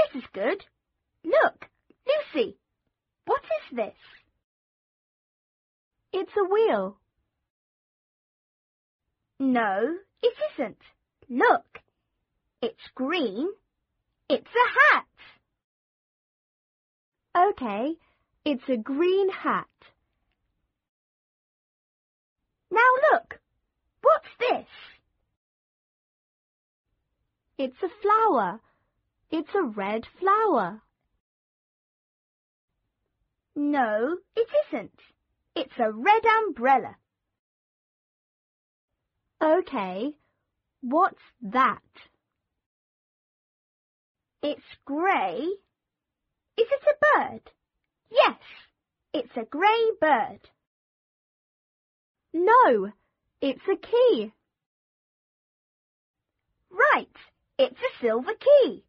this is good. Look, Lucy, what is this? It's a wheel. No, it isn't. Look, it's green. It's a hat. Okay, it's a green hat. Now look, what's this? It's a flower. It's a red flower. No, it isn't. It's a red umbrella. Okay, what's that? It's grey. Is it a bird? Yes, it's a grey bird. No, it's a key. Right, it's a silver key.